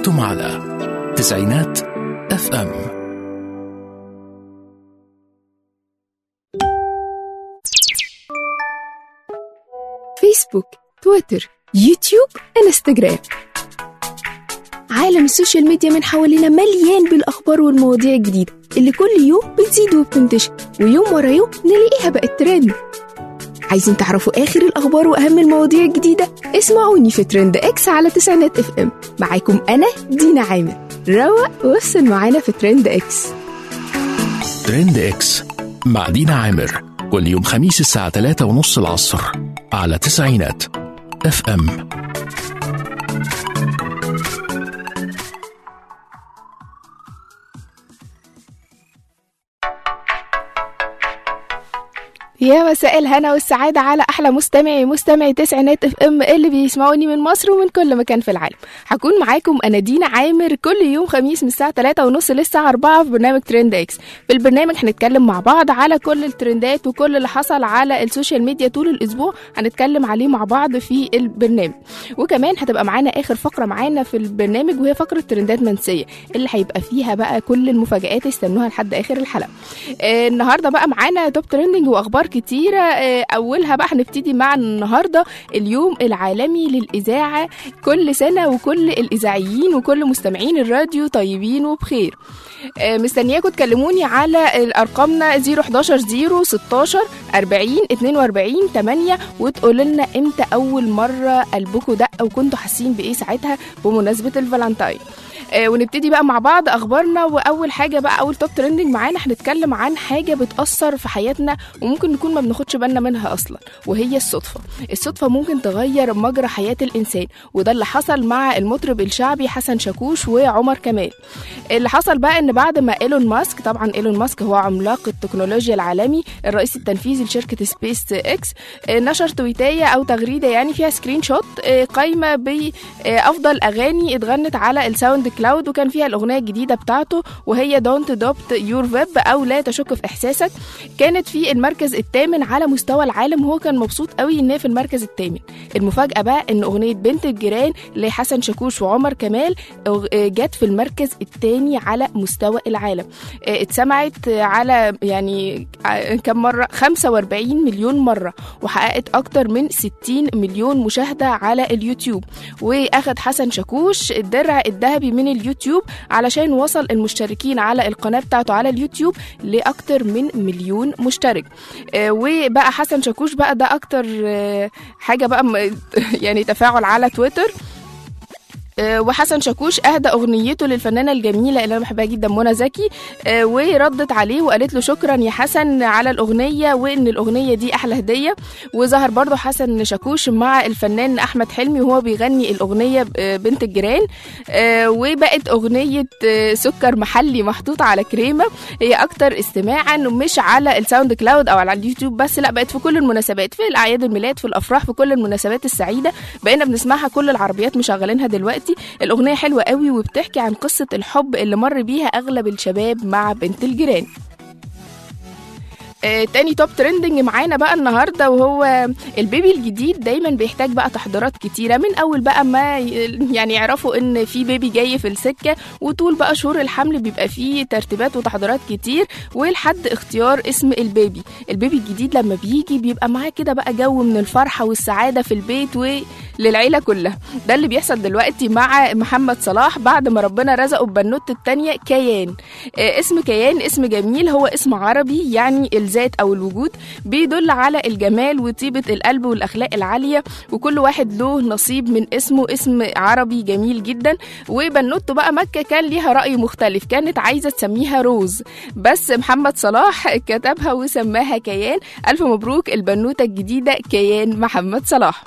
أنتم على تسعينات FM. فيسبوك، تويتر، يوتيوب، انستغرام. عالم السوشيال ميديا من حوالينا مليان بالأخبار والمواضيع الجديدة اللي كل يوم بتزيد وبتنتشر، ويوم ورا يوم نلاقيها بقت ترند. عايزين تعرفوا آخر الأخبار وأهم المواضيع الجديدة؟ اسمعوني في ترند إكس على تسعينات FM. معاكم أنا دينا عامر. روق وصل معانا في ترند إكس. ترند إكس مع دينا عامر كل يوم خميس الساعة 3:30 العصر على تسعينات FM. يا مساء الهنا والسعادة على أحلى مستمعي تسعينات FM اللي بيسمعوني من مصر ومن كل مكان في العالم. هكون معاكم أنا دينا عامر كل يوم خميس من الساعة 3:30 للساعة 4 في برنامج ترند إكس. في البرنامج هنتكلم مع بعض على كل الترندات وكل اللي حصل على السوشيال ميديا طول الأسبوع، هنتكلم عليه مع بعض في البرنامج. وكمان هتبقى معانا آخر فقرة معانا في البرنامج، وهي فقرة ترندات منسية اللي هيبقى فيها بقى كل المفاجآت، استنوها لحد آخر الحلقة. النهاردة بقى معانا توب ترندنج وأخبار كتيرة. أولها بقى هنبتدي مع النهاردة اليوم العالمي للإذاعة. كل سنة وكل الإذاعيين وكل مستمعين الراديو طيبين وبخير. مستنياكم تكلموني على أرقامنا 011 016 40 42 8 وتقولوا لنا امتى أول مرة قلبكم دق وكنتوا حاسين بإيه ساعتها بمناسبة الفالنتاين. ونبتدي بقى مع بعض أخبارنا. وأول حاجة بقى أول توب ترندنج معانا هنتكلم عن حاجة بتأثر في حياتنا وممكن نكون ما بناخدش بالنا منها أصلا، وهي الصدفة ممكن تغير مجرى حياة الإنسان، وده اللي حصل مع المطرب الشعبي حسن شاكوش وعمر كمال. اللي حصل بقى إن بعد ما إيلون ماسك، طبعا إيلون ماسك هو عملاق التكنولوجيا العالمي الرئيس التنفيذي لشركة سبيس إكس، نشر تويتاية أو تغريدة يعني فيها سكرين شوت قايمة بأفضل أغاني اتغنت على الساوند كلاود، وكان فيها الأغنية الجديدة بتاعته وهي Don't Doubt Your Web أو لا تشك في إحساسك. كانت في المركز الثامن على مستوى العالم، وهو كان مبسوط قوي إنها في المركز الثامن. المفاجأة بقى إن أغنية بنت الجيران لحسن شاكوش وعمر كمال جت في المركز الثاني على مستوى العالم. اتسمعت على يعني كم مرة؟ 45 مليون مرة، وحققت أكتر من 60 مليون مشاهدة على اليوتيوب. وأخد حسن شاكوش الدرع الذهبي من اليوتيوب علشان وصل المشتركين على القناة بتاعته على اليوتيوب لأكتر من 1,000,000 مشترك. وبقى حسن شاكوش بقى ده أكتر حاجة بقى يعني تفاعل على تويتر. وحسن شاكوش أهدى أغنيته للفنانة الجميلة اللي أنا بحبها جدا منى زكي، وردت عليه وقالت له شكرا يا حسن على الأغنية، وإن الأغنية دي أحلى هدية. وظهر برضو حسن شاكوش مع الفنان أحمد حلمي وهو بيغني الأغنية بنت الجيران، وبقت أغنية سكر محلي محطوط على كريمة هي أكتر استماعا، مش على الساوند كلاود أو على اليوتيوب بس، لا بقت في كل المناسبات، في الأعياد الميلاد، في الأفراح، في كل المناسبات السعيدة بقينا بنسمعها، كل العربيات مشغلينها دلوقتي. الأغنية حلوة قوي وبتحكي عن قصة الحب اللي مر بيها أغلب الشباب مع بنت الجيران. تاني توب ترندنج معانا بقى النهاردة وهو البيبي الجديد. دايما بيحتاج بقى تحضيرات كتيرة من أول بقى ما يعني يعرفوا إن في بيبي جاي في السكة، وطول بقى شهور الحمل بيبقى فيه ترتيبات وتحضيرات كتير، ولحد اختيار اسم البيبي الجديد لما بيجي بيبقى معاه كده بقى جو من الفرحة والسعادة في البيت وللعيلة كلها. ده اللي بيحصل دلوقتي مع محمد صلاح بعد ما ربنا رزقه ببنوته التانية كيان. اسم كيان اسم جميل، هو اسم عربي يعني الذات أو الوجود، بيدل على الجمال وطيبة القلب والأخلاق العالية، وكل واحد له نصيب من اسمه، اسم عربي جميل جدا. وبنوته بقى مكة كان ليها رأي مختلف، كانت عايزة تسميها روز، بس محمد صلاح كتبها وسماها كيان. ألف مبروك البنوتة الجديدة كيان محمد صلاح.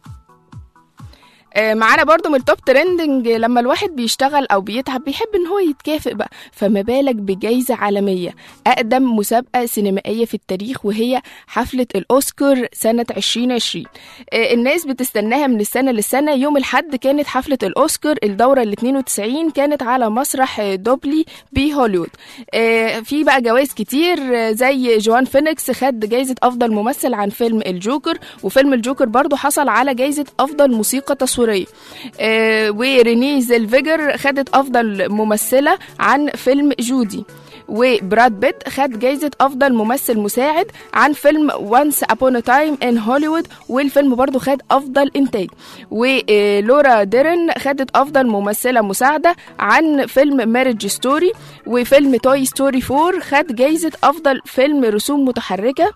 معانا برضو من التوب ترندنج، لما الواحد بيشتغل او بيتعب بيحب ان هو يتكافئ بقى، فما بالك بجائزة عالمية، اقدم مسابقة سينمائية في التاريخ، وهي حفلة الاوسكار سنة 2020. الناس بتستناها من السنة للسنة. يوم الحد كانت حفلة الاوسكار الدورة ال 92، كانت على مسرح دوبلي بهوليوود. في بقى جوائز كتير، زي جوان فينيكس خد جائزة افضل ممثل عن فيلم الجوكر، وفيلم الجوكر برضو حصل على جائزة افضل موسيقى تصويرية. الأسطورية. ورينيه زيلفيجر خدت أفضل ممثلة عن فيلم جودي. وبراد بيت خد جايزة أفضل ممثل مساعد عن فيلم Once Upon a Time in Hollywood، والفيلم برضو خد أفضل إنتاج. ولورا ديرن خدت أفضل ممثلة مساعدة عن فيلم ماريج ستوري. وفيلم توي ستوري 4 خد جايزة أفضل فيلم رسوم متحركة.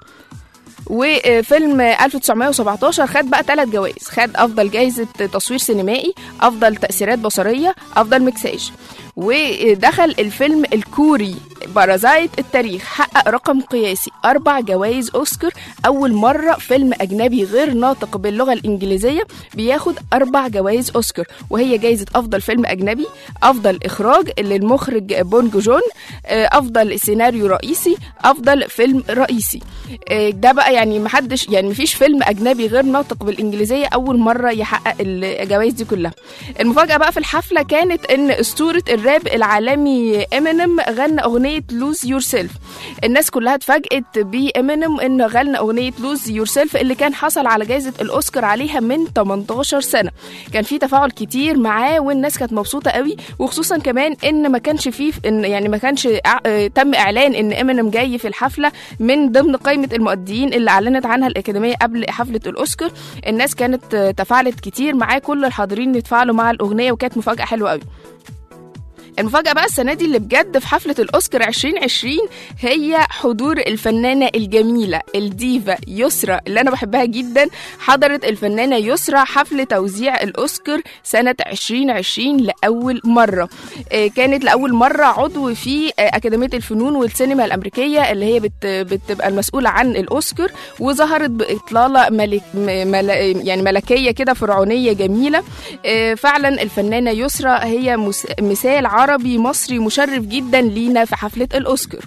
وفيلم 1917 خد بقى 3 جوائز، خد أفضل جايزة تصوير سينمائي، أفضل تأثيرات بصرية، أفضل مكساج. ودخل الفيلم الكوري بارازايت التاريخ، حقق رقم قياسي 4 جوائز أوسكار. أول مرة فيلم أجنبي غير ناطق باللغة الإنجليزية بياخد 4 جوائز أوسكار، وهي جايزة أفضل فيلم أجنبي، أفضل إخراج للمخرج بونج جون، أفضل سيناريو رئيسي، أفضل فيلم رئيسي. ده بقى يعني محدش، يعني مفيش فيلم أجنبي غير ناطق بالإنجليزية أول مرة يحقق الجوائز دي كلها. المفاجأة بقى في الحفلة كانت إن أسطورة الراب العالمي إمينيم غنى أغنية Lose Yourself. الناس كلها اتفاجئت بإمينيم إنه غنى أغنية Lose Yourself اللي كان حصل على جائزة الأوسكار عليها من 18 سنة. كان في تفاعل كتير معاه والناس كانت مبسوطة قوي، وخصوصا كمان إن ما كانش فيه يعني ما كانش تم إعلان إن إمينيم جاي في الحفلة من ضمن قائمة المؤديين اللي أعلنت عنها الأكاديمية قبل حفلة الأوسكار. الناس كانت تفاعلت كتير معاه، كل الحاضرين اتفاعلوا مع الأغنية وكانت مفاجأة حلوة قوي. المفاجأة بقى السنة دي اللي بجد في حفلة الأوسكار 2020 هي حضور الفنانة الجميلة الديفا يسرا اللي أنا بحبها جدا. حضرت الفنانة يسرا حفل توزيع الأوسكار سنة 2020 لأول مرة. كانت لأول مرة عضو في أكاديمية الفنون والسينما الأمريكية اللي هي بتبقى المسؤولة عن الأوسكار، وظهرت بإطلالة يعني ملكية كده فرعونية جميلة. فعلا الفنانة يسرا هي مثال عربي مصري مشرف جدا لينا في حفلة الأوسكار.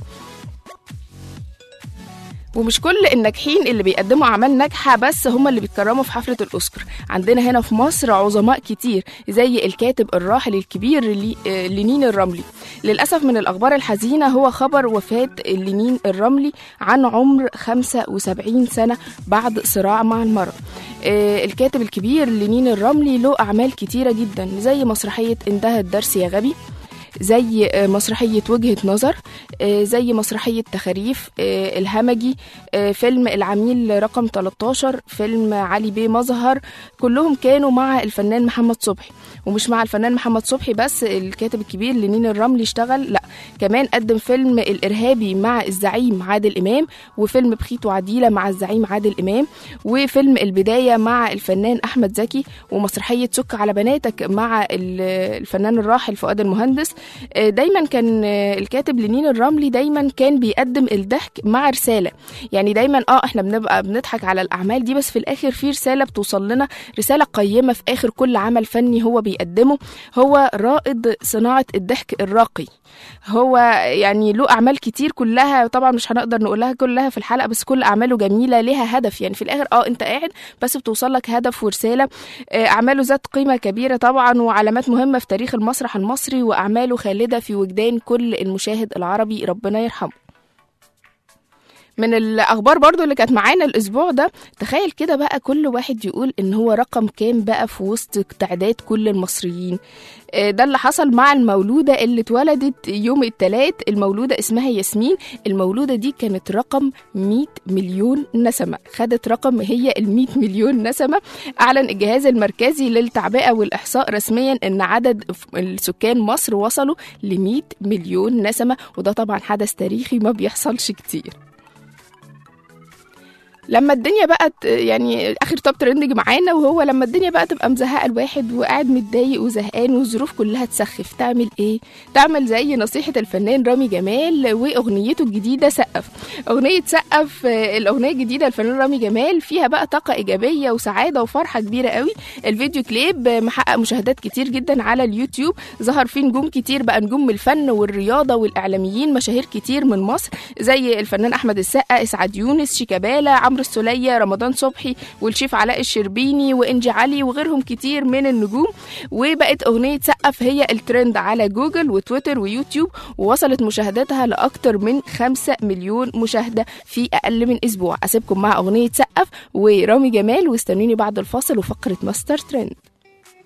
ومش كل الناجحين اللي بيقدموا أعمال ناجحة بس هم اللي بيتكرموا في حفلة الأوسكار. عندنا هنا في مصر عظماء كتير زي الكاتب الراحل الكبير لينين الرملي. للأسف من الأخبار الحزينة هو خبر وفاة لينين الرملي عن عمر 75 سنة بعد صراع مع المرض. الكاتب الكبير لينين الرملي له أعمال كتيرة جدا زي مسرحية انتهى الدرس يا غبي، زي مسرحية وجهة نظر، زي مسرحية تخاريف، الهمجي، فيلم العميل رقم 13، فيلم علي بيه مظهر. كلهم كانوا مع الفنان محمد صبحي. ومش مع الفنان محمد صبحي بس، الكاتب الكبير لينين الرملي اشتغل كمان قدم فيلم الإرهابي مع الزعيم عادل إمام، وفيلم بخيت وعديلة مع الزعيم عادل إمام، وفيلم البداية مع الفنان أحمد زكي، ومسرحية سك على بناتك مع الفنان الراحل فؤاد المهندس. دايما كان الكاتب لينين الرملي دايما كان بيقدم الضحك مع رسالة. يعني دايما احنا بنبقى بنضحك على الأعمال دي بس في الآخر في رسالة بتوصل لنا، رسالة قيمة في آخر كل عمل فني هو بيقدمه. هو رائد صناعة الضحك الراقي. هو يعني له أعمال كتير كلها طبعا مش هنقدر نقولها كلها في الحلقة، بس كل أعماله جميلة لها هدف. يعني في الآخر انت قاعد بس بتوصل لك هدف ورسالة. أعماله ذات قيمة كبيرة طبعا وعلامات مهمة في تاريخ المسرح المصري، وأعماله خالدة في وجدان كل المشاهد العربي، ربنا يرحمه. من الأخبار برضو اللي كانت معانا الأسبوع ده، تخيل كده بقى كل واحد يقول إن هو رقم كام بقى في وسط تعداد كل المصريين. ده اللي حصل مع المولودة اللي اتولدت يوم الثلاث. المولودة اسمها ياسمين. المولودة دي كانت رقم 100 مليون نسمة، خدت رقم هي 100 مليون نسمة. أعلن الجهاز المركزي للتعبئة والإحصاء رسميا إن عدد السكان مصر وصلوا ل 100 مليون نسمة، وده طبعا حدث تاريخي ما بيحصلش كتير. لما الدنيا بقت يعني اخر توب ترندنج معانا، وهو لما الدنيا بقى تبقى مزهقه الواحد وقاعد متضايق وزهقان والظروف كلها تسخف، تعمل ايه؟ تعمل زي نصيحه الفنان رامي جمال واغنيته الجديده سقف. اغنيه سقف الاغنيه الجديده الفنان رامي جمال فيها بقى طاقه ايجابيه وسعاده وفرحه كبيره قوي. الفيديو كليب محقق مشاهدات كتير جدا على اليوتيوب، ظهر فيه نجوم كتير بقى، نجوم الفن والرياضه والاعلاميين، مشاهير كتير من مصر زي الفنان احمد السقا، اسعاد يونس، شيكابالا، عمرو السولية، رمضان صبحي، والشيف علاء الشربيني، وإنجي علي، وغيرهم كتير من النجوم. وبقت أغنية سقف هي الترند على جوجل وتويتر ويوتيوب، ووصلت مشاهداتها لأكتر من 5 مليون مشاهدة في أقل من أسبوع. أسيبكم مع أغنية سقف ورامي جمال، واستنوني بعد الفاصل وفقرة ماستر ترند.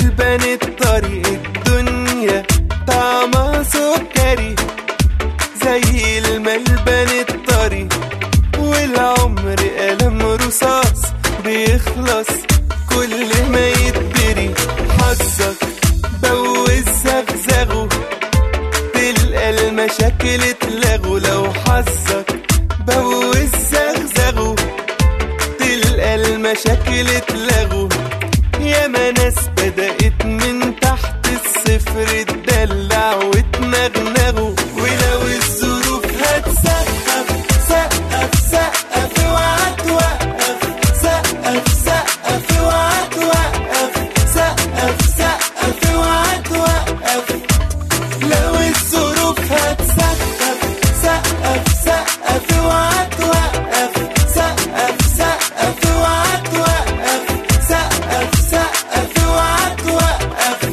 الملبن الطريق الدنيا طعمها سكري زي الملبن الطريق، والعمر قلم رصاص بيخلص كل ما يتدري. حظك بوز زغزغه تلقى المشاكل اتلغوا، لو حظك بوز زغزغه تلقى المشاكل اتلغوا. ياما ناس بدأت من تحت الصفر تدلع وتنغنغوا، ولو الظروف هتسقف سقف سقف اوعى توقف، سقف سقف اوعى توقف، سقف سقف اوعى توقف. لو الظروف هتسقف سقف سقف اوعى توقف، سقف سقف اوعى توقف، سقف سقف اوعى توقف.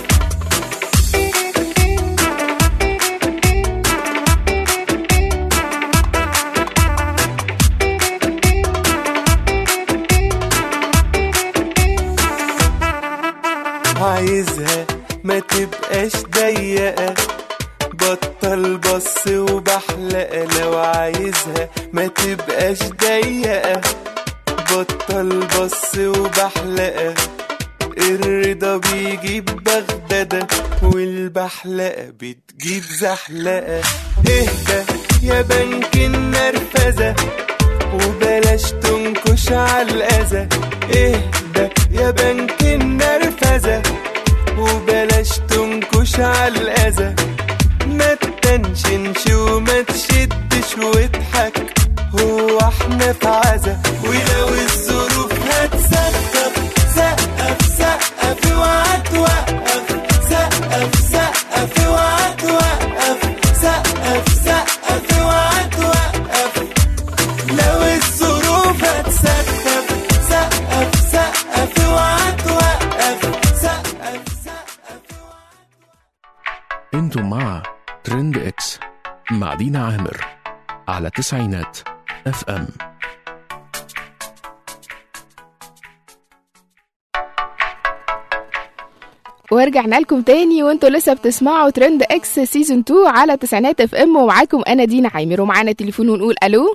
عايزها ما تبقاش ضيقة، بطل بص وبحلقة. لو عايزها ما تبقاش ضيقة، بطل بص وبحلقة. الرضا بيجيب بغدادة والبحلقة بتجيب زحلقة. اهدى يا بنك النرفزة وبلاش تنكش عالأذى، اهدى يا بنك النرفزة وبلاش تنكش عالأذى. ما تتنشنش وما تشدش واضحك، هو احنا في عزا. ولو الظروف هتسقف سقف سقف اوعى توقف، سقف سقف اوعى توقف، سقف سقف اوعى توقف. لو الظروف هتسقف سقف سقف اوعى توقف، سقف سقف اوعى. انتم مع ترند اكس مع دينا عامر على تسعينات اف ام. ورجعنا لكم تاني وانتوا لسه بتسمعوا ترند اكس سيزون 2 على تسعينات اف ام، ومعاكم انا دينا عامر، ومعانا تليفون ونقول الو.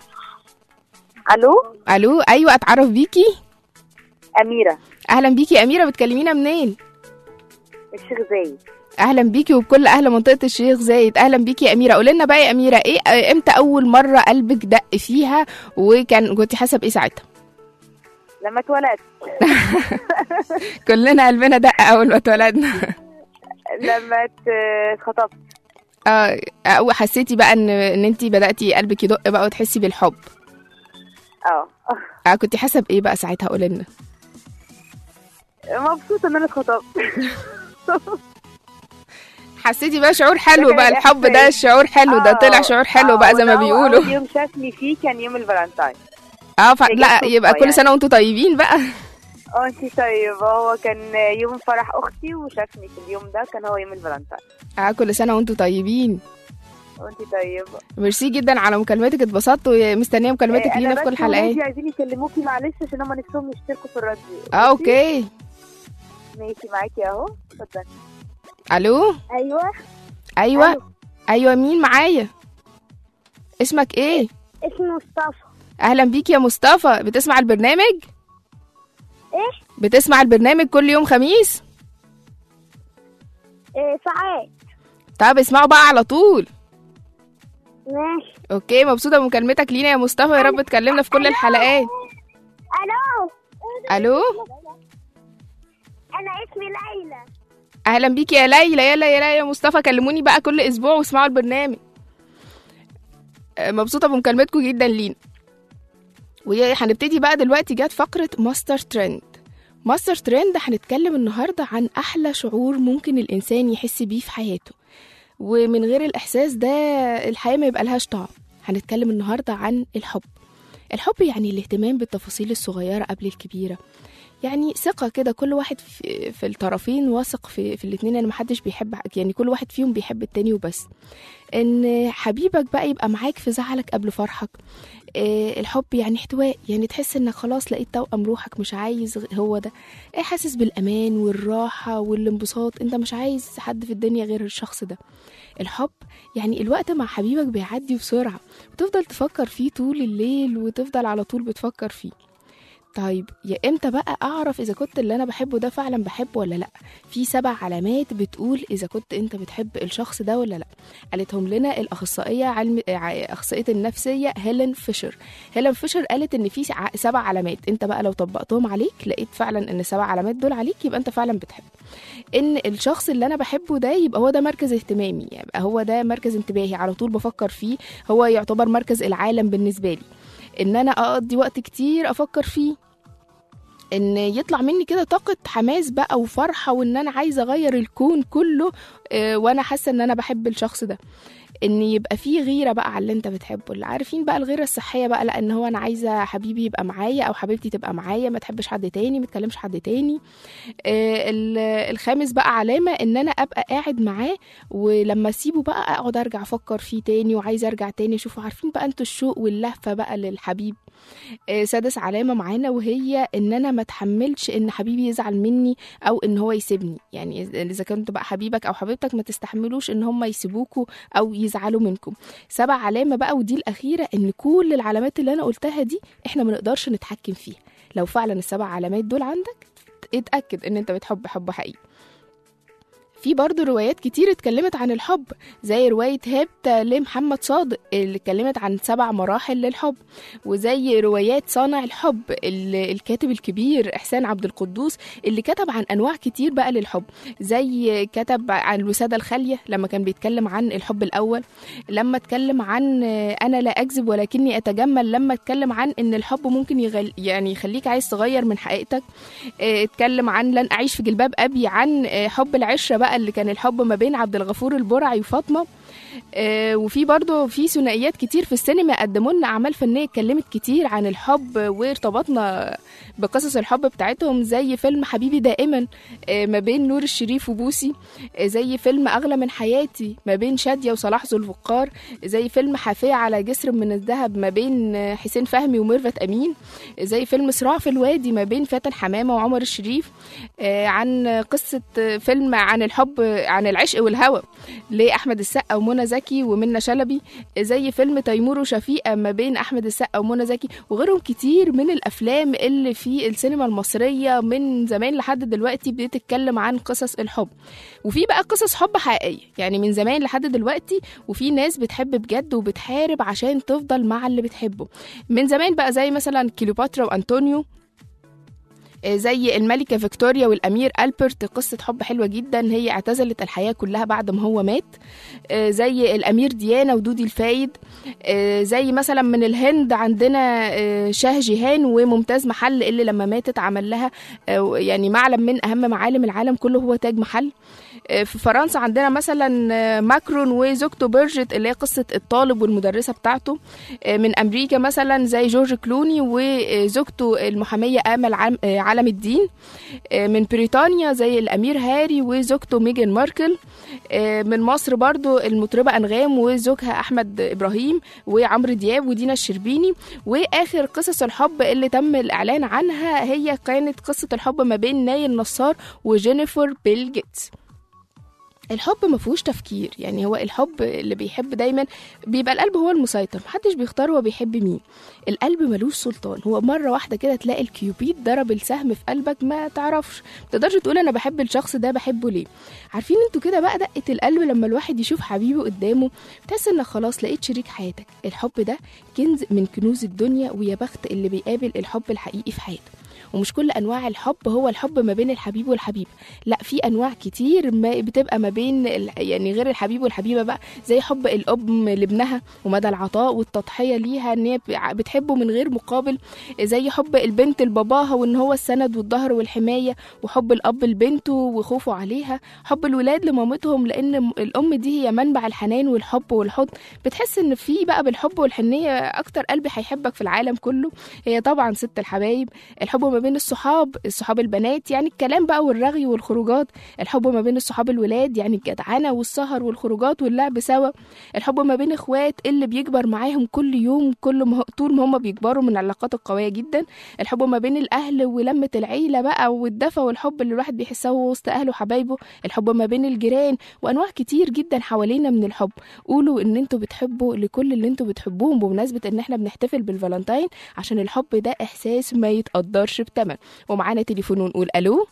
الو ايوه، اتعرف بيكي؟ أميرة. اهلا بيكي يا اميره، بتكلمينا منين؟ الشيخ زايد. اهلا بيكي وبكل اهل منطقه الشيخ زايد. اهلا بيكي يا اميره. قولي لنا بقى يا اميره، ايه امتى اول مره قلبك دق فيها، كنتي حاسه بايه ساعتها؟ لما اتولدت. كلنا قلبنا دق اول ما اتولدنا. لما اتخطبت. حسيتي بقى ان انتي بداتي قلبك يدق بقى وتحسي بالحب؟ كنتي حاسه بايه بقى ساعتها؟ قولي لنا. مبسوطه ان انا اتخطبت. حسيتي بقى شعور حلو بقى؟ الحب ده شعور حلو، ده طلع شعور حلو بقى زي ما بيقولوا. اول يوم شافني فيه كان يوم الفالنتاين. لا يبقى كل سنه وانتم طيبين بقى. انتي طيبه. هو كان يوم فرح اختي وشافني في اليوم ده، كان هو يوم الفالنتاين. كل سنه وانتم طيبين. وانتي طيبه. ميرسي جدا على مكالمتك، اتبسطت ومستنيه مكالمتك لينا في كل الحلقات. عايزين يكلموكي معلش عشان هم نفسهم يشتركوا في الراديو. اوكي ماشي معاكي اهو، اتفضلي. الو. ايوه مين معايا؟ اسمك ايه؟ اسمي مصطفى. اهلا بيك يا مصطفى. بتسمع البرنامج؟ ايه؟ بتسمع البرنامج كل يوم خميس؟ ساعات. طب اسمعوا بقى على طول. ماشي. اوكي، مبسوطه بمكالمتك لينا يا مصطفى، يا رب تكلمنا في كل الحلقات. الو. انا اسمي ليلى. اهلا بيكي يا ليلى. يا مصطفى، كلموني بقى كل اسبوع واسمعوا البرنامج. مبسوطه بمكالمتكم جدا لينا. وهنبتدي بقى دلوقتي. جت فقره ماستر ترند. ماستر ترند هنتكلم النهارده عن احلى شعور ممكن الانسان يحس بيه في حياته، ومن غير الاحساس ده الحياه ما يبقى لهاش طعم. هنتكلم النهارده عن الحب. الحب يعني الاهتمام بالتفاصيل الصغيره قبل الكبيره، يعني ثقة كده، كل واحد في الطرفين واثق في الاتنين ان محدش بيحب، يعني كل واحد فيهم بيحب التاني وبس. ان حبيبك بقى يبقى معاك في زعلك قبل فرحك. الحب يعني احتواء، يعني تحس انك خلاص لقيت توأم روحك، مش عايز هو ده. حاسس بالامان والراحة والانبساط، انت مش عايز حد في الدنيا غير الشخص ده. الحب يعني الوقت مع حبيبك بيعدي بسرعة، وتفضل تفكر فيه طول الليل، وتفضل على طول بتفكر فيه. طيب يا امتى بقى اعرف اذا كنت اللي انا بحبه ده فعلا بحبه ولا لا؟ في 7 علامات بتقول اذا كنت انت بتحب الشخص ده ولا لا. قالتهم لنا الاخصائيه اخصائيه النفسيه هيلين فيشر. هيلين فيشر قالت ان في 7 علامات، انت بقى لو طبقتهم عليك لقيت فعلا ان 7 علامات دول عليك، يبقى انت فعلا بتحب. ان الشخص اللي انا بحبه ده يبقى هو ده مركز اهتمامي، يبقى هو ده مركز انتباهي، على طول بفكر فيه، هو يعتبر مركز العالم بالنسبه لي، ان انا اقضي وقت كتير افكر فيه، ان يطلع مني كده طاقة حماس بقى وفرحة، وان انا عايزة اغير الكون كله وانا حاسة ان انا بحب الشخص ده. ان يبقى فيه غيرة بقى على اللي انت بتحبه، اللي عارفين بقى الغيرة الصحية بقى، لان هو انا عايزة حبيبي يبقى معايا او حبيبتي تبقى معايا، ما تحبش حد تاني، ما تكلمش حد تاني. الخامس بقى علامة ان انا ابقى قاعد معاه، ولما اسيبه بقى اقعد ارجع افكر فيه تاني، وعايزة ارجع تاني اشوفه. عارفين بقى انتوا الشوق واللهفة بقى للحبيب. سادس علامة معانا وهي ان انا ما اتحملش ان حبيبي يزعل مني او ان هو يسيبني. يعني اذا كنت بقى حبيبك او حبيبتك ما تستحملوش ان هم يسيبوكوا او يزعلوا منكم. 7 علامة بقى ودي الاخيرة، ان كل العلامات اللي انا قلتها دي احنا ما نقدرش نتحكم فيها. لو فعلا ال7 علامات دول عندك اتأكد ان انت بتحب حب حقيقي. في برضو روايات كتير اتكلمت عن الحب، زي رواية هبت لمحمد صادق اللي اتكلمت عن 7 مراحل للحب، وزي روايات صانع الحب الكاتب الكبير إحسان عبد القدوس اللي كتب عن أنواع كتير بقى للحب، زي كتب عن الوسادة الخالية لما كان بيتكلم عن الحب الأول، لما اتكلم عن أنا لا أكذب ولكني أتجمل، لما اتكلم عن إن الحب ممكن يعني يخليك عايز تغير من حقيقتك، اتكلم عن لن أعيش في جلباب أبي عن حب العشرة بقى اللي كان الحب ما بين عبد الغفور البرعي وفاطمة. وفي برضو في ثنائيات كتير في السينما قدموا لنا أعمال فنية اتكلمت كتير عن الحب وارتبطنا بقصص الحب بتاعتهم، زي فيلم حبيبي دائما ما بين نور الشريف وبوسي، زي فيلم أغلى من حياتي ما بين شادية وصلاح ذو الفقار، زي فيلم حافية على جسر من الذهب ما بين حسين فهمي وميرفت أمين، زي فيلم صراع في الوادي ما بين فاتن حمامة وعمر الشريف، عن قصة فيلم عن الحب عن العشق والهوى لأحمد السقا ومنى زكي ومنى شلبي، زي فيلم تيمور وشفيقة ما بين أحمد السقا ومنى زكي، وغيرهم كتير من الأفلام اللي في السينما المصرية من زمان لحد دلوقتي بتتكلم عن قصص الحب. وفي بقى قصص حب حقيقية يعني من زمان لحد دلوقتي، وفي ناس بتحب بجد وبتحارب عشان تفضل مع اللي بتحبه من زمان بقى، زي مثلا كليوباترا وأنطونيو، زي الملكة فيكتوريا والأمير ألبرت، قصة حب حلوة جدا، هي اعتزلت الحياة كلها بعد ما هو مات، زي الأمير ديانا ودودي الفايد، زي مثلا من الهند عندنا شاه جيهان وممتاز محل اللي لما ماتت عمل لها يعني معلم من أهم معالم العالم كله هو تاج محل. في فرنسا عندنا مثلا ماكرون وزوجته بيرجيت اللي هي قصة الطالب والمدرسة بتاعته. من أمريكا مثلا زي جورج كلوني وزوجته المحامية آمل علم الدين. من بريطانيا زي الأمير هاري وزوجته ميغان ماركل. من مصر برضو المطربة أنغام وزوجها أحمد إبراهيم وعمرو دياب ودينا الشربيني. وآخر قصص الحب اللي تم الإعلان عنها هي كانت قصة الحب ما بين نايل نصار وجينيفر بيل جيتس. الحب ما فيهوش تفكير، يعني هو الحب اللي بيحب دايما بيبقى القلب هو المسيطر، محدش بيختار هو بيحب مين. القلب ملوش سلطان، هو مرة واحدة كده تلاقي الكيوبيد ضرب السهم في قلبك، ما تعرفش تقدرش تقول انا بحب الشخص ده بحبه ليه. عارفين انتوا كده بقى دقة القلب لما الواحد يشوف حبيبه قدامه تحس انك خلاص لقيت شريك حياتك. الحب ده كنز من كنوز الدنيا، ويا بخت اللي بيقابل الحب الحقيقي في حياته. ومش كل انواع الحب هو الحب ما بين الحبيب والحبيب، لا في انواع كتير ما بتبقى ما بين يعني غير الحبيب والحبيبه بقى، زي حب الام لابنها ومدى العطاء والتضحيه ليها ان هي بتحبه من غير مقابل، زي حب البنت لباباها وان هو السند والظهر والحمايه، وحب الاب لبنته وخوفه عليها، حب الولاد لمامتهم لان الام دي هي منبع الحنان والحب والحضن. بتحس ان في بقى بالحب والحنيه اكتر قلب هيحبك في العالم كله هي طبعا ست الحبايب. الحب ما بين الصحاب البنات يعني الكلام بقى والرغي والخروجات. الحب ما بين الصحاب الولاد يعني الجدعنة والسهر والخروجات واللعب سوا. الحب ما بين اخوات اللي بيكبر معاهم كل يوم طول ما هم بيكبروا من العلاقات القوية جدا. الحب ما بين الأهل ولمة العيلة بقى والدفى والحب اللي الواحد بيحسه وسط أهله وحبايبه. الحب ما بين الجيران وأنواع كتير جدا حوالينا من الحب. قولوا إن انتوا بتحبوا لكل اللي انتوا بتحبوهم بمناسبة إن احنا بنحتفل بالفالنتين، عشان الحب ده إحساس ما يتقدرش بتمن. ومعانا تليفون ونقول ألو.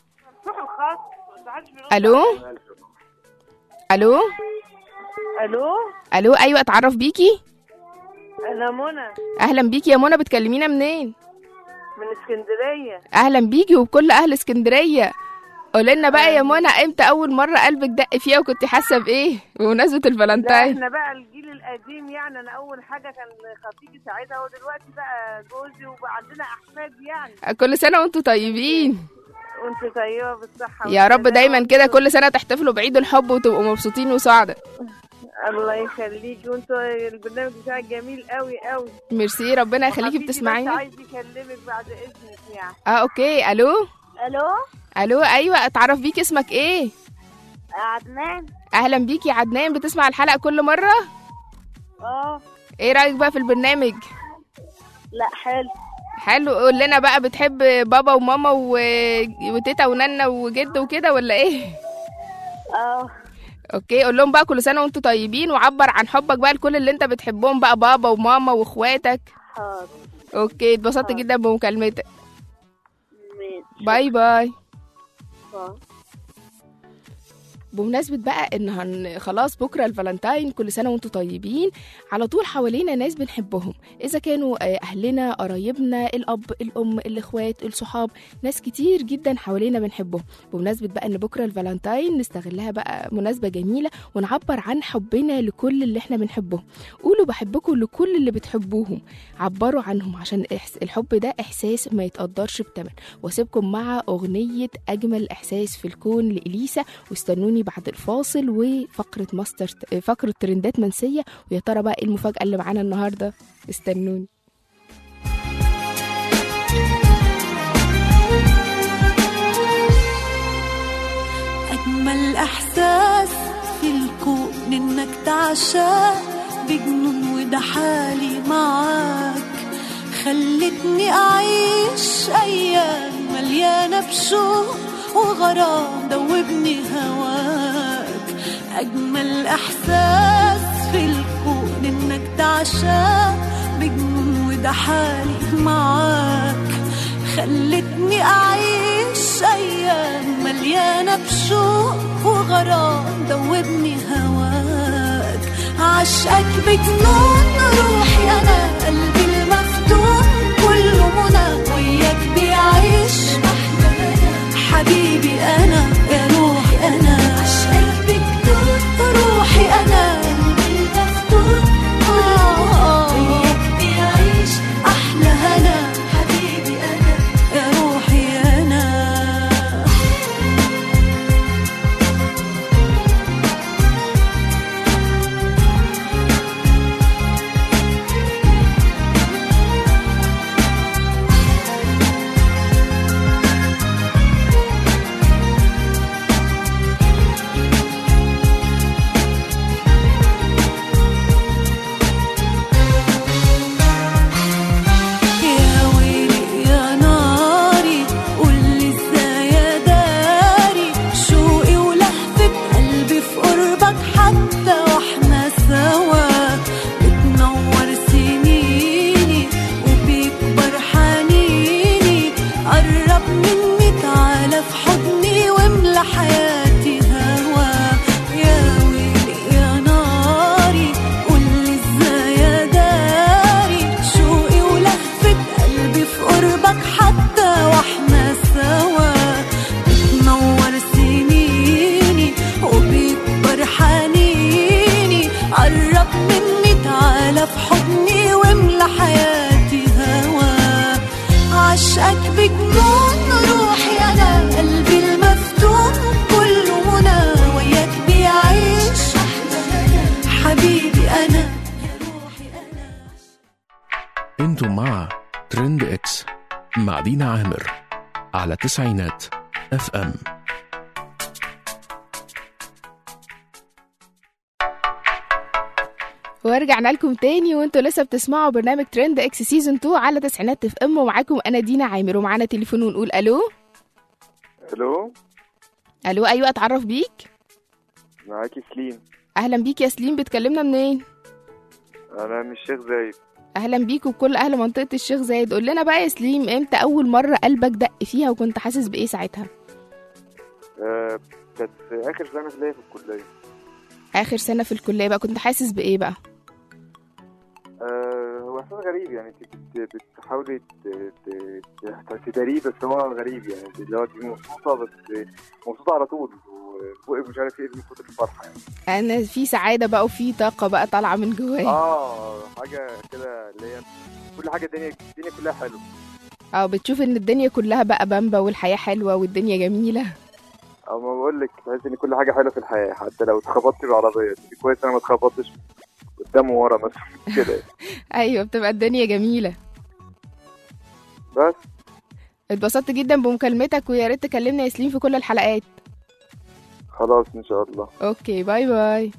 ألو ألو الو ألو أيوة اتعرف بيكي. انا منى أهلا بيكي يا منى، بتكلمينا منين؟ من اسكندريه. أهلا بيكي وبكل أهل اسكندرية. قولنا بقى يا منى، امتى أول مرة قلبك دق فيها وكنت حاسة بإيه بمناسبة لا الفالنتين؟ احنا بقى الجيل القديم يعني. انا اول حاجه كان خطيبي ساعتها، ودلوقتي بقى جوزي وبقى عندنا احفاد يعني. كل سنة وانتوا طيبين. وانت طيبه بالصحه يا رب والسلامة. دايما كده كل سنة تحتفلوا بعيد الحب وتبقوا مبسوطين وسعداء. الله يخليكي، وانتوا البرنامج بتاعك جميل قوي قوي. ميرسي، ربنا يخليكي بتسمعيني. عايز يكلمك بعد اذنك يعني. اوكي. الو الو الو ايوه اتعرف بيك، اسمك ايه؟ عدنان. اهلا بيك يا عدنان، بتسمع الحلقة كل مرة؟ ايه رأيك بقى في البرنامج؟ لا حلو. حلو. قول لنا بقى، بتحب بابا وماما وتيتا ونانا وجد وكده ولا ايه؟ اوكي، قول لهم بقى كل سنة وانتوا طيبين، وعبر عن حبك بقى لكل اللي انت بتحبهم بقى، بابا وماما واخواتك. حاضر. اوكي، اتبسطت جدا بمكالمتك. باي باي. بمناسبة بقى ان خلاص بكرة الفالنتين، كل سنة وانتوا طيبين. على طول حوالينا ناس بنحبهم، اذا كانوا اهلنا، قرايبنا، الاب، الام، الاخوات، الصحاب، ناس كتير جدا حوالينا بنحبهم. بمناسبة بقى ان بكرة الفالنتين نستغلها بقى مناسبة جميلة ونعبر عن حبنا لكل اللي احنا بنحبهم. قولوا بحبكم لكل اللي بتحبوهم، عبروا عنهم، عشان الحب ده احساس ما يتقدرش بتمن. واسيبكم مع اغنية اجمل احساس في الكون لإليسا، واستنوني بعد الفاصل وفقرة ترندات منسية. ويا ترى بقى ايه المفاجأة اللي معانا النهاردة؟ استنوني. أجمل إحساس في الكون إنك تعشى بجنون، وده حالي معاك. خلتني أعيش أيام مليانة بشوق وغرام، دوبني هواك. أجمل إحساس في الكون إنك تعشى بجنون، وده حالي معاك. خلتني أعيش أيام مليانة بشوق وغرام، دوبني هواك. عشقك بجنون روحي أنا، قلبي المفتون كله منى، وياك بيعيش حبيبي أنا يا روحي أنا. عشقك بجنون روحي أنا، قلبي المفتون وياك بيعيش أحلى هنا، حبيبي أنا يا روحي أنا. انتم مع ترند اكس مع دينا عامر على تسعينات FM. ورجعنا لكم تاني وانتوا لسه بتسمعوا برنامج ترند اكس سيزون 2 على تسعينات FM، ومعاكم انا دينا عامر، ومعانا تليفون ونقول الو. الو. الو، ايوه، اتعرف بيك. معاكي سليم. اهلا بيك يا سليم، بتكلمنا منين؟ انا من الشيخ زايد. اهلا بيك وكل اهل منطقه الشيخ زايد. قول لنا بقى يا سليم، امتى اول مره قلبك دق فيها وكنت حاسس بايه ساعتها؟ كانت في اخر سنه ليا في الكليه. اخر سنه في الكليه بقى، كنت حاسس بايه بقى؟ هو احساس غريب، يعني انت بتحاولي تداريه، بس هو غريب، يعني اللي هو مبسوطه، بس مبسوطه على طول وفوق مش عارف ايه من كتر الفرحه يعني. انا في سعاده بقى وفي طاقه بقى طالعه من جوايا. حاجه كده اللي هي كل حاجه، الدنيا كلها حلوه. بتشوف ان الدنيا كلها بقى بامبا والحياه حلوه والدنيا جميله. ما بقول لك تحس ان كل حاجه حلوه في الحياه، حتى لو اتخبطتي بعربيه كويس انا ما اتخبطتش قدام ورا مثلا كده. ايوه، بتبقى الدنيا جميله. بس اتبسطت جدا بمكالمتك، ويا ريت تكلمنا يا سليم في كل الحلقات. خلاص ان شاء الله. اوكي، باي باي.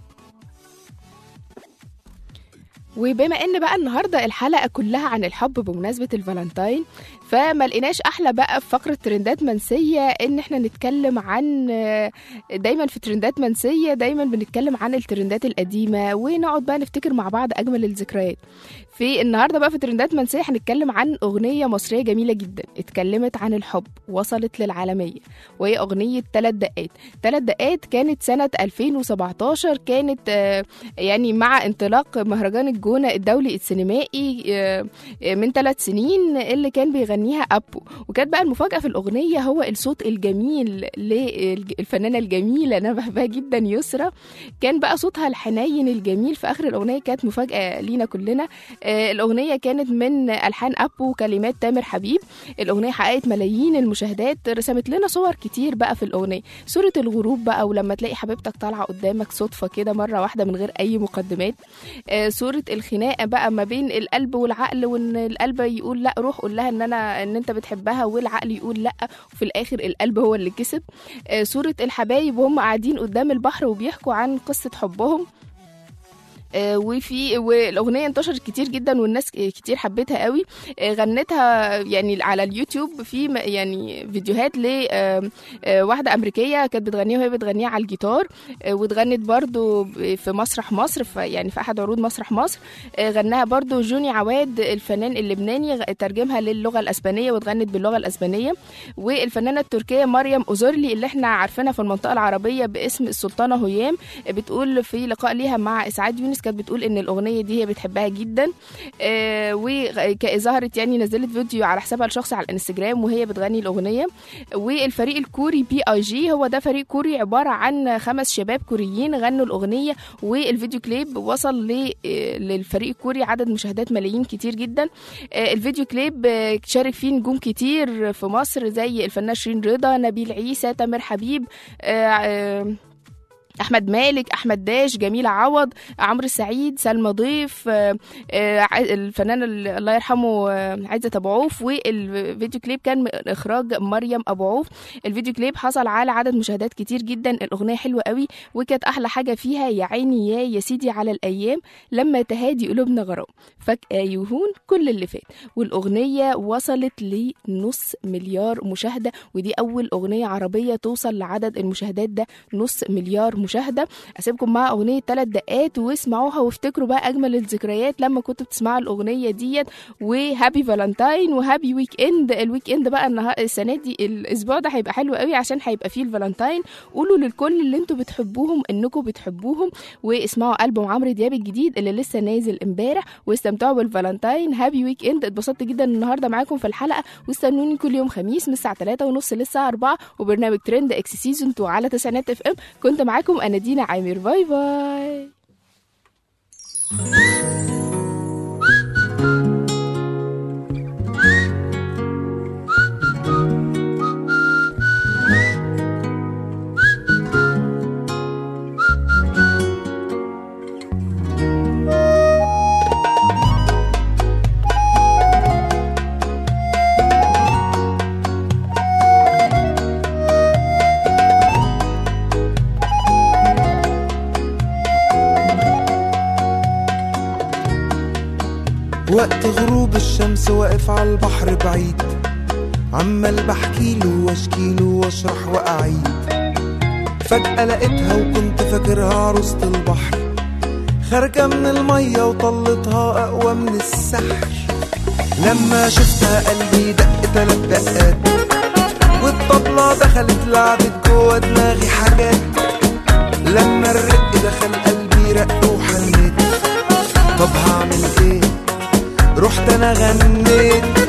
وبما ان بقى النهارده الحلقه كلها عن الحب بمناسبه الفالنتاين، فما لقيناش احلى بقى في فقره ترندات منسيه ان احنا نتكلم عن، دايما في ترندات منسيه دايما بنتكلم عن الترندات القديمه ونقعد بقى نفتكر مع بعض اجمل الذكريات. في النهارده بقى في ترندات منسيه هنتكلم عن اغنيه مصريه جميله جدا اتكلمت عن الحب وصلت للعالميه، وهي اغنيه 3 دقات. 3 دقات كانت سنه 2017، كانت يعني مع انطلاق مهرجان الجونة الدولي السينمائي من 3 سنين اللي كان بيغنيها أبو. وكانت بقى المفاجأة في الأغنية هو الصوت الجميل للفنانة الجميلة أنا بحبها جدا يسرا. كان بقى صوتها الحنين الجميل في آخر الأغنية، كانت مفاجأة لينا كلنا. الأغنية كانت من ألحان أبو وكلمات تامر حبيب. الأغنية حققت ملايين المشاهدات، رسمت لنا صور كتير بقى في الأغنية، صورة الغروب بقى ولما تلاقي حبيبتك طالعة قدامك صدفة كده مرة واحدة من غير أي مقدمات، صورة الخناقه بقى ما بين القلب والعقل، وان القلب يقول لا روح قول لها ان انت بتحبها، والعقل يقول لا، وفي الاخر القلب هو اللي كسب. صوره الحبايب وهم قاعدين قدام البحر وبيحكوا عن قصه حبهم. والاغنيه انتشرت كتير جدا والناس كتير حبتها قوي. غنتها يعني على اليوتيوب في يعني فيديوهات لواحده امريكيه كانت بتغنيها وهي بتغنيها على الجيتار، واتغنت برضو في مسرح مصر، يعني في احد عروض مسرح مصر. غناها برضو جوني عواد الفنان اللبناني، ترجمها للغه الاسبانيه واتغنت باللغه الاسبانيه. والفنانه التركيه مريم أوزورلي اللي احنا عارفينها في المنطقه العربيه باسم السلطانه هيام، بتقول في لقاء ليها مع اسعاد يونس كانت بتقول ان الاغنيه دي هي بتحبها جدا. وظهرت يعني نزلت فيديو على حسابها الشخصي على الانستجرام وهي بتغني الاغنيه. والفريق الكوري PIG هو ده فريق كوري عباره عن 5 شباب كوريين غنوا الاغنيه، والفيديو كليب وصل للفريق الكوري عدد مشاهدات ملايين كتير جدا. الفيديو كليب شارك فيه نجوم كتير في مصر زي الفنان شيرين رضا، نبيل عيسى، تامر حبيب، احمد مالك، احمد داش، جميله عوض، عمرو السعيد، سلمى ضيف، الفنان الله يرحمه عزت ابو عوف. والفيديو كليب كان من اخراج مريم ابو عوف. الفيديو كليب حصل على عدد مشاهدات كتير جدا. الاغنيه حلوه قوي، وكانت احلى حاجه فيها يا عيني يا سيدي على الايام لما تهادي قلوبنا غرام فجاه يهون كل اللي فات. والاغنيه وصلت لنص مليار مشاهده، ودي اول اغنيه عربيه توصل لعدد المشاهدات ده نص مليار مشاهده. اسيبكم مع اغنيه 3 دقات واسمعوها وافتكروا بقى اجمل الذكريات لما كنتوا بتسمعوا الاغنيه ديت. وهابي فالنتاين وهابي ويك اند. الويك اند بقى السنه دي الاسبوع ده هيبقى حلو قوي عشان هيبقى فيه الفالنتاين. قولوا للكل اللي انتوا بتحبوهم انكم بتحبوهم، واسمعوا ألبوم عمرو دياب الجديد اللي لسه نازل امبارح، واستمتعوا بالفالنتاين. هابي ويك اند. اتبسطت جدا النهارده معاكم في الحلقه، واستنوني كل يوم خميس من الساعه 3:30 للساعه 4 وبرنامج ترند اكس سيزون 2 على تسعينات FM. كنت معاكم أنا دينا عامر. باي باي. وقت غروب الشمس واقف على البحر بعيد، عمال بحكيله واشكيله واشرح واعيد. فجأة لقيتها وكنت فاكرها عروسة البحر، خارجة من المية وطلتها أقوى من السحر. لما شفتها قلبي دق 3 دقات، والطبلة دخلت لعبت جوا دماغي حاجات. لما الرق دخل قلبي رق وحنيت، طب هعمل ايه؟ رحت انا غنيت